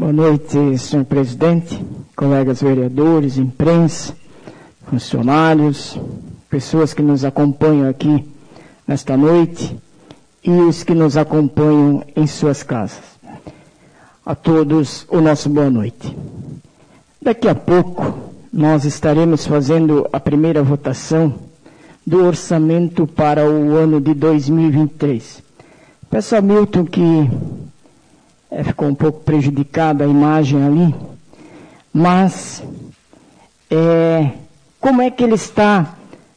Boa noite, senhor presidente, colegas vereadores, imprensa, funcionários, pessoas que nos acompanham aqui nesta noite e os que nos acompanham em suas casas. A todos o nosso boa noite. Daqui a pouco nós estaremos fazendo a primeira votação do orçamento para o ano de 2023. Peço a Milton que ficou um pouco prejudicada a imagem ali, mas como é que ele está,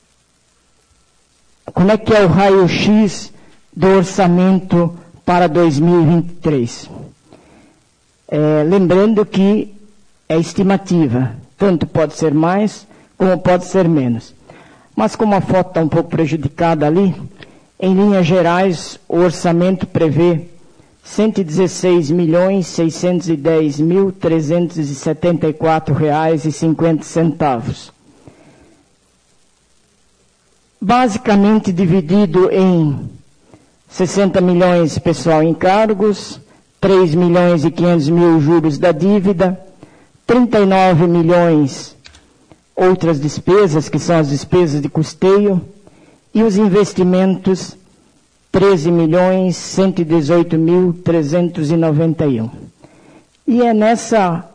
como é que é o raio-x do orçamento para 2023? Lembrando que é estimativa, tanto pode ser mais como pode ser menos. Mas como a foto está um pouco prejudicada ali, em linhas gerais o orçamento prevê R$116.610.374,50. Basicamente dividido em 60 milhões pessoal em encargos, 3.500.000 juros da dívida, 39 milhões outras despesas, que são as despesas de custeio, e os investimentos 13.118.391. E é nessa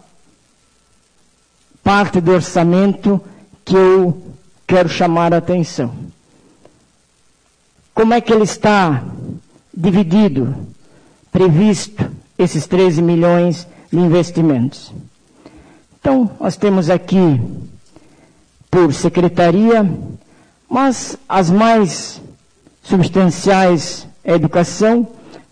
parte do orçamento que eu quero chamar a atenção. Como é que ele está dividido, previsto, esses 13 milhões de investimentos? Então, nós temos aqui, por secretaria, mas as mais substanciais é educação,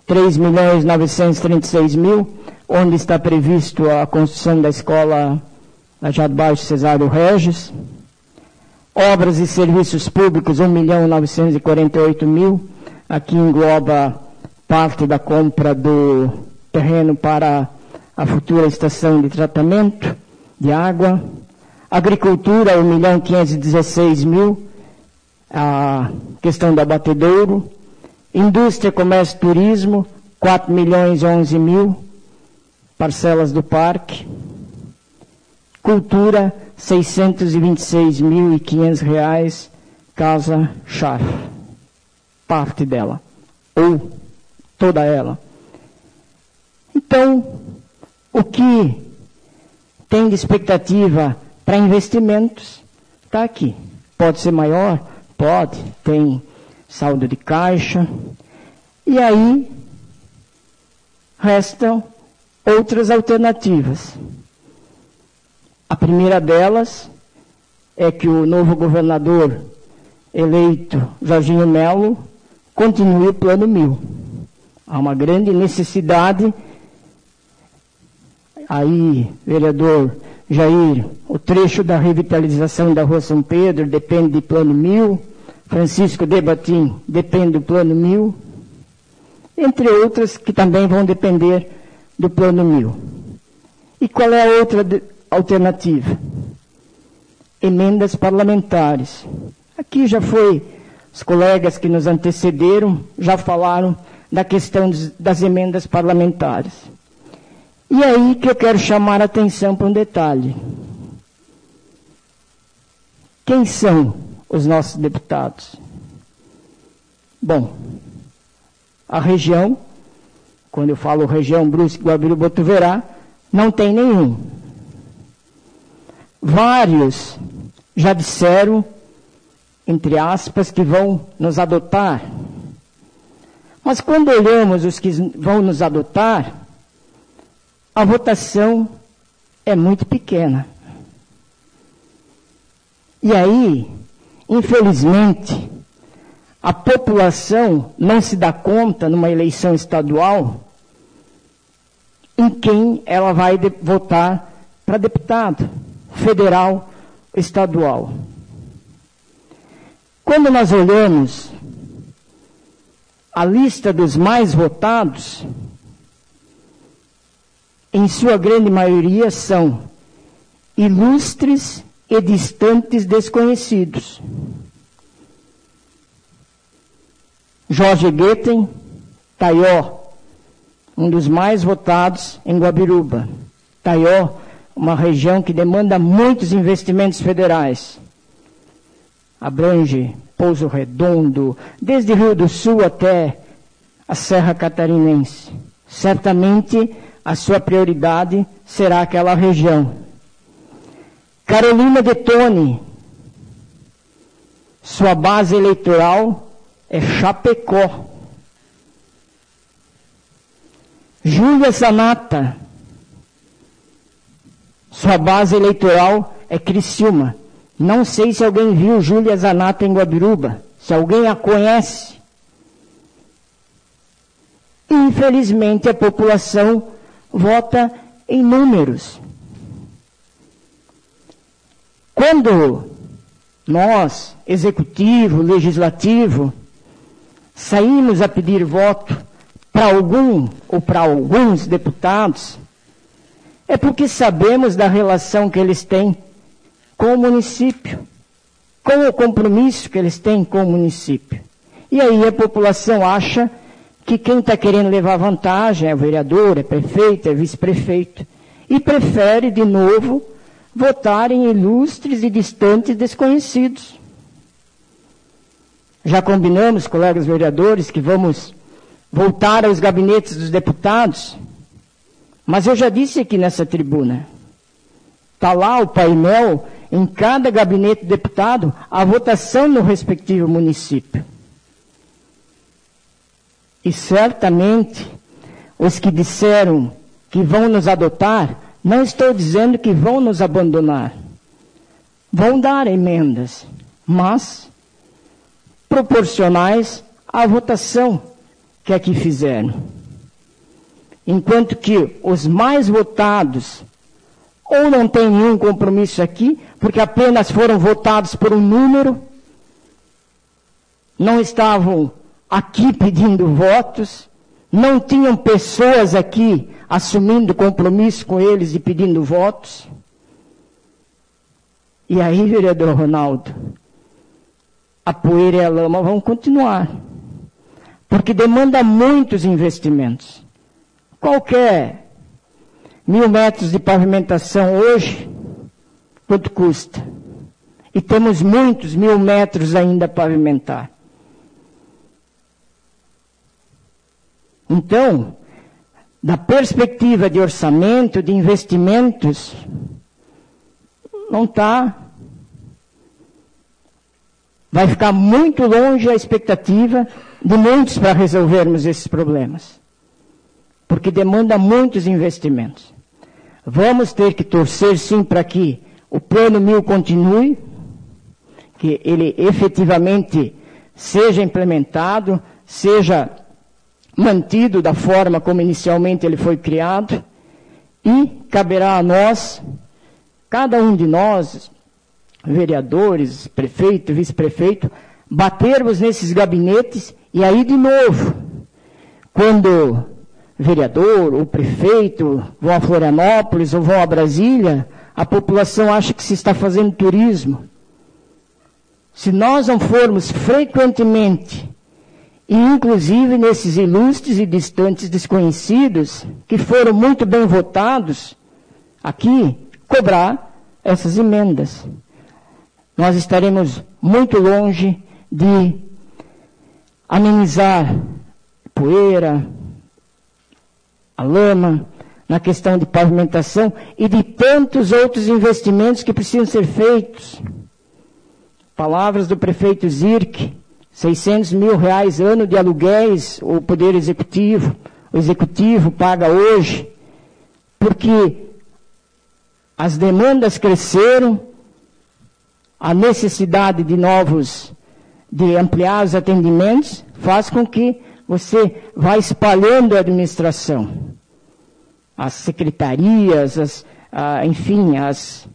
3.936.000, onde está previsto a construção da escola da Jado Baixo Cesário Regis. Obras e serviços públicos, 1.948.000, aqui engloba parte da compra do terreno para a futura estação de tratamento de água. Agricultura, 1.516.000, a questão do abatedouro. Indústria, comércio e turismo, 4.011.000, parcelas do parque. Cultura, R$626.500, casa-chave, parte dela, ou toda ela. Então, o que tem de expectativa para investimentos está aqui. Pode ser maior? Pode, tem saldo de caixa. E aí, restam outras alternativas. A primeira delas é que o novo governador eleito, Jorginho Melo, continue o Plano 1000. Há uma grande necessidade. Aí, vereador Jair, o trecho da revitalização da Rua São Pedro depende do Plano 1000, Francisco de Batim depende do Plano 1000, entre outras que também vão depender do Plano 1000. E qual é a outra alternativa? Emendas parlamentares. Aqui já foi, os colegas que nos antecederam já falaram da questão das emendas parlamentares. E aí que eu quero chamar a atenção para um detalhe. Quem são os nossos deputados? Bom, a região, quando eu falo região Brusque, Guabiru, Botuverá, não tem nenhum. Vários já disseram, entre aspas, que vão nos adotar. Mas quando olhamos os que vão nos adotar, a votação é muito pequena. E aí, infelizmente, a população não se dá conta, numa eleição estadual, em quem ela vai votar para deputado federal, estadual. Quando nós olhamos a lista dos mais votados, em sua grande maioria são ilustres e distantes desconhecidos. Jorge Guetem, Taió, um dos mais votados em Guabiruba. Taió, uma região que demanda muitos investimentos federais. Abrange Pouso Redondo, desde Rio do Sul até a Serra Catarinense. Certamente a sua prioridade será aquela região. Carolina Detoni, sua base eleitoral é Chapecó. Júlia Zanata, sua base eleitoral é Criciúma. Não sei se alguém viu Júlia Zanata em Guabiruba, se alguém a conhece. Infelizmente, a população vota em números. Quando nós, executivo, legislativo, saímos a pedir voto para algum ou para alguns deputados, é porque sabemos da relação que eles têm com o município, com o compromisso que eles têm com o município. E aí a população acha que quem está querendo levar vantagem é o vereador, é prefeito, é vice-prefeito, e prefere, de novo, votar em ilustres e distantes desconhecidos. Já combinamos, colegas vereadores, que vamos voltar aos gabinetes dos deputados, mas eu já disse aqui nessa tribuna, está lá o painel, em cada gabinete de deputado, a votação no respectivo município. E certamente, os que disseram que vão nos adotar, não estou dizendo que vão nos abandonar. Vão dar emendas, mas proporcionais à votação que aqui fizeram. Enquanto que os mais votados ou não têm nenhum compromisso aqui, porque apenas foram votados por um número, não estavam aqui pedindo votos, não tinham pessoas aqui assumindo compromisso com eles e pedindo votos. E aí, vereador Ronaldo, a poeira e a lama vão continuar, porque demanda muitos investimentos. Qualquer 1.000 metros de pavimentação hoje, quanto custa? E temos muitos 1.000 metros ainda a pavimentar. Então, da perspectiva de orçamento, de investimentos, não está. Vai ficar muito longe a expectativa de muitos para resolvermos esses problemas. Porque demanda muitos investimentos. Vamos ter que torcer sim para que o Plano 1000 continue, que ele efetivamente seja implementado, seja mantido da forma como inicialmente ele foi criado, e caberá a nós, cada um de nós, vereadores, prefeito, vice-prefeito, batermos nesses gabinetes, e aí de novo, quando vereador ou prefeito vão a Florianópolis ou vão a Brasília, a população acha que se está fazendo turismo. Se nós não formos frequentemente, e inclusive nesses ilustres e distantes desconhecidos, que foram muito bem votados, aqui, cobrar essas emendas, nós estaremos muito longe de amenizar poeira, a lama, na questão de pavimentação e de tantos outros investimentos que precisam ser feitos. Palavras do prefeito Zirk, 600 mil reais ano de aluguéis, o Poder Executivo, o Executivo paga hoje, porque as demandas cresceram, a necessidade de ampliar os atendimentos, faz com que você vá espalhando a administração. As secretarias, enfim, as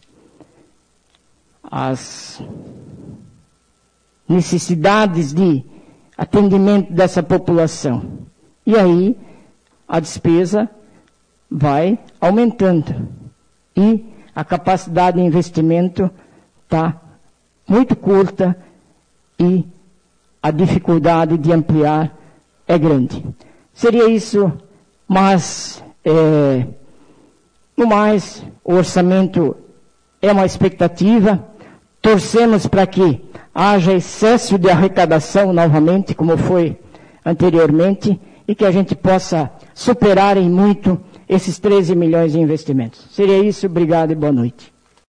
necessidades de atendimento dessa população. E aí, a despesa vai aumentando. E a capacidade de investimento está muito curta e a dificuldade de ampliar é grande. Seria isso, mas No mais, o orçamento é uma expectativa, torcemos para que haja excesso de arrecadação novamente, como foi anteriormente, e que a gente possa superar em muito esses 13 milhões de investimentos. Seria isso, obrigado e boa noite.